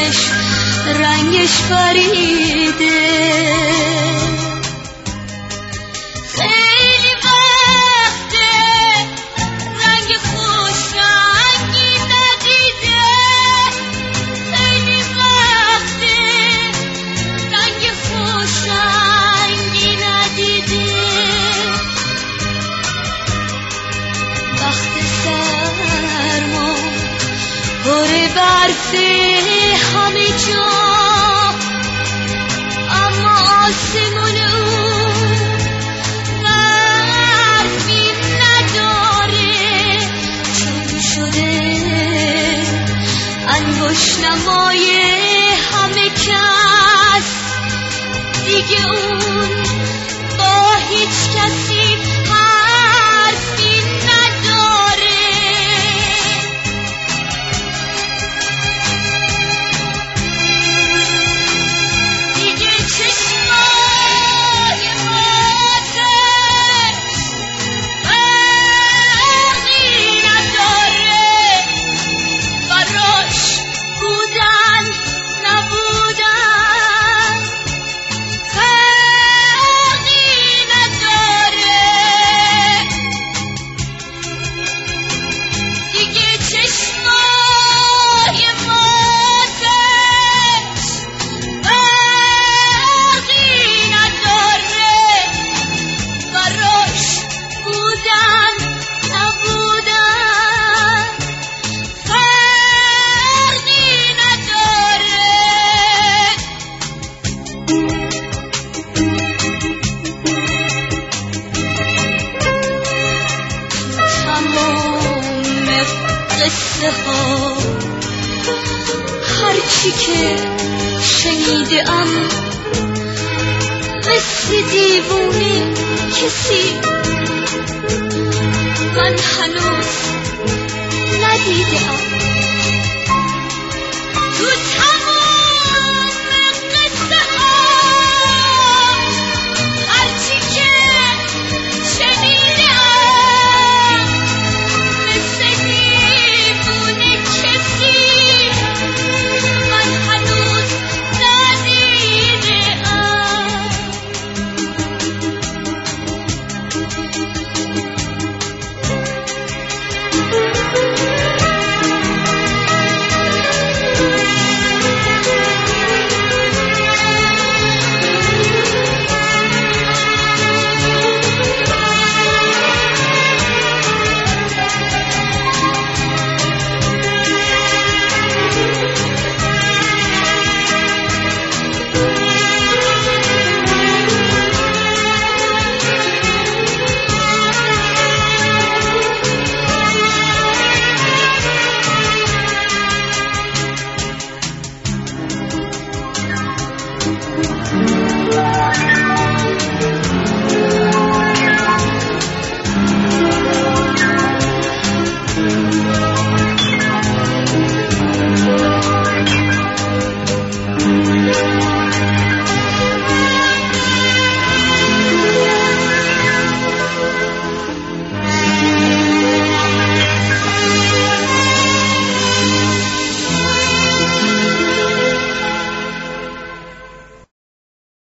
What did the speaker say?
چشم رنگش پریده. خیلی وقته رنگ خوش رنگی ندیده، خیلی وقته رنگ خوش رنگی ندیده. وقت سرما پر برفه همه جا، اما آسمون اون برفی نداره، چون شده انگشت نمای همه کس. دیگه اون با هیچ کسی حرفی نداره. دیگه چشمای آتش فرقی نداره، براش بودن نبودن فرقی نداره. دیگه چشمای آتش فرقی نداره، براش بودن نبودن فرقی نداره. تمام قصه ها هرچی که شنیدم مثل دیوونه کسی من هنوز ندیدم. تو